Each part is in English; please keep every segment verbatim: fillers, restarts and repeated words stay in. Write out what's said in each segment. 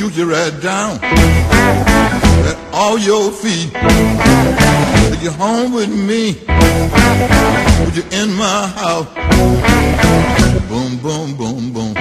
shoot you right down at all your feet. Take you home with me, put you in my house. Boom, boom, boom, boom.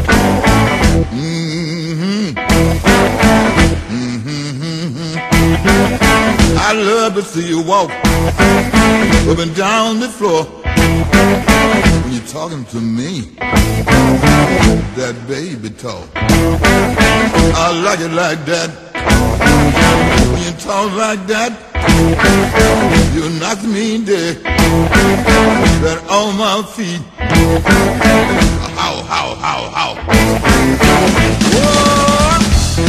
Mm-hmm. Mm-hmm, mm-hmm. I love to see you walk up and down the floor when you're talking to me, that baby talk. I like it like that. When you talk like that, you knock me dead. That on my feet. How, how, how, how. Whoa.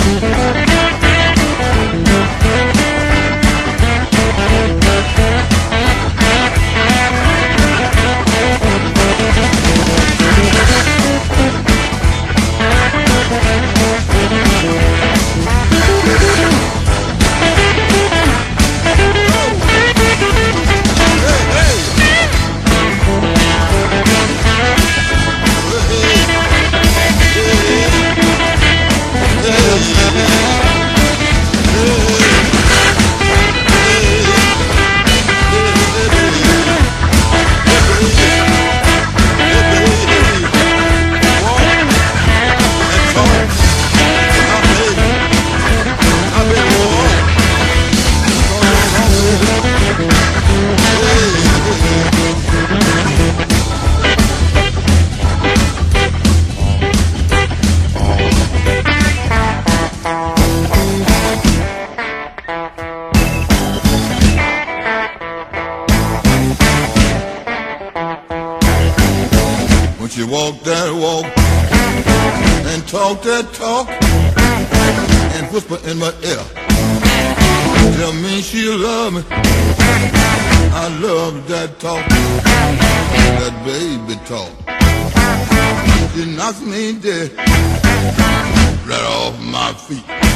You walk that walk and talk that talk and whisper in my ear, tell me she love me. I love that talk, that baby talk. She knocks me dead right off my feet.